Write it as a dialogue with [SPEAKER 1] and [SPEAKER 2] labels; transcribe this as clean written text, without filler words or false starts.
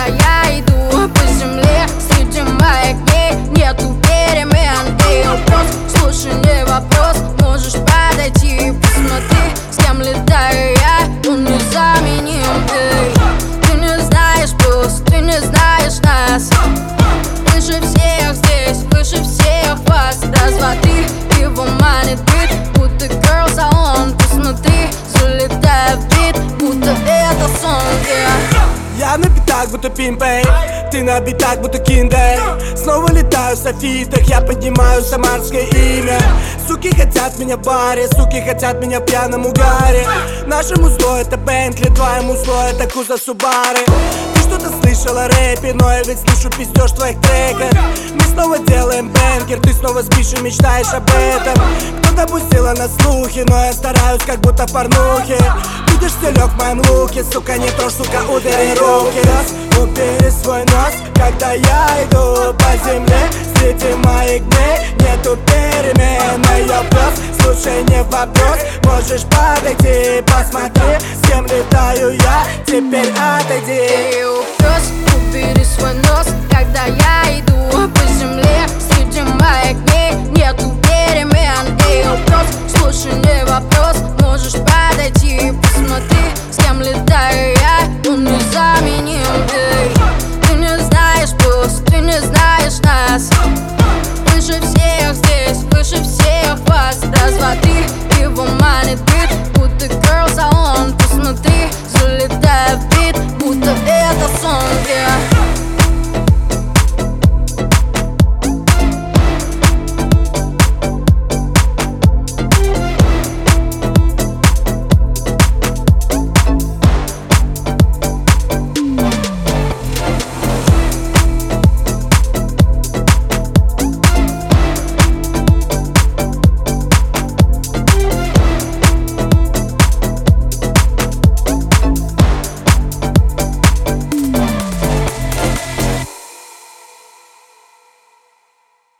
[SPEAKER 1] когда я иду по земле среди моих дней, нету перемен. Эй, вопрос, слушай, не вопрос, можешь подойти и посмотри, с кем летаю я, он незаменим. Эй, ты не знаешь плюс, ты не знаешь нас, выше всех здесь, выше всех вас. Раз, два, три, его манит бит, будто girls, а он, посмотри, залетает в бит, будто это сон, yeah.
[SPEAKER 2] Я на битах, будто пимпей, ты на битах, будто киндей. Снова летаю в софитах, я поднимаю самарское имя. Суки хотят меня в баре, суки хотят меня в пьяном угаре. Нашему зло это Бентли, твоему зло это Куза Субары. Ты что-то слышал о рэпе, но я ведь слышу пиздёж твоих треков. Мы снова делаем бэнкер, ты снова спишь и мечтаешь об этом. Кто-то пустила на слухи, но я стараюсь как будто в порнухе. Видишь стелек в моем луке, сука, не трожь, сука, убери руки. Убери свой нос, когда я иду по земле среди моих дней, нету перемен. Я пес, слушай, не вопрос, можешь подойти, посмотри, с кем летаю я, теперь отойди.
[SPEAKER 1] Эй, пес, убери свой нос, когда я иду по земле среди моих дней, нету перемен. Эй, пес, слушай, не